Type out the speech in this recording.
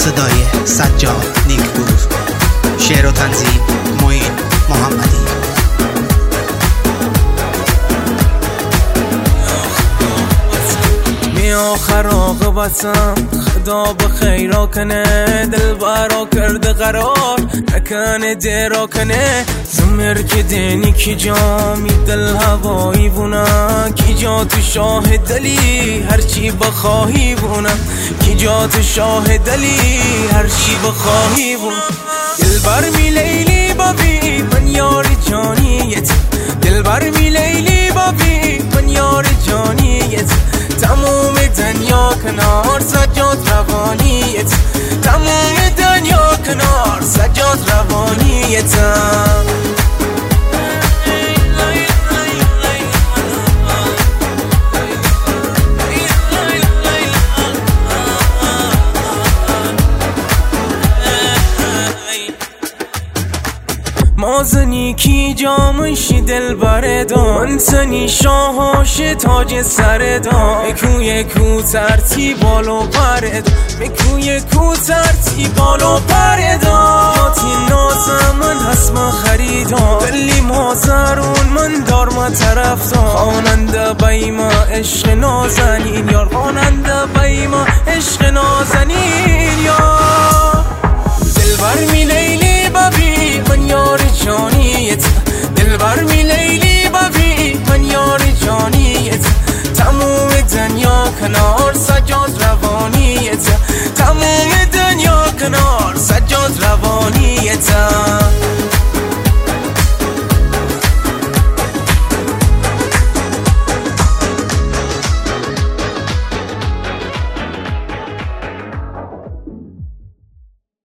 صدای سجاد نیکپور، شعر و تنظیم معین محمدی. آخر عاقبتم خدا به خیرا کنه، دل برا کرده قرار نکنه دیرا کنه. زمر که دینی کی جا می دل هوایی بونا، کی جا تو شاه دلی هرچی بخواهی بونا، کی جا تو شاه دلی هرچی بخواهی بونا. دل بر می لیلی بابی من یار جانیت، دل بر می لیلی بابی من یار جانیت. تموم دنیا کنار سجاد روانیت، تموم دنیا کنار سجاد روانیتم. مازنی کی جامش دل بردان، سنی شاهاش تاج سردان. میکوی کو ترتی بالو پرد، میکوی کو ترتی بالو پردان. یاتی نازم من حسم خریدان، دلی مازرون من دار ما طرفتان. خواننده بیما عشق نازنین یار، خواننده بیما عشق نازنین یار. دل بر می لیلی بابی من یار جانیت، دل بر می لیلی بابی من یار جانیت. تموم دنیا کنار سجاد روانیت، تموم دنیا کنار سجاد روانیت.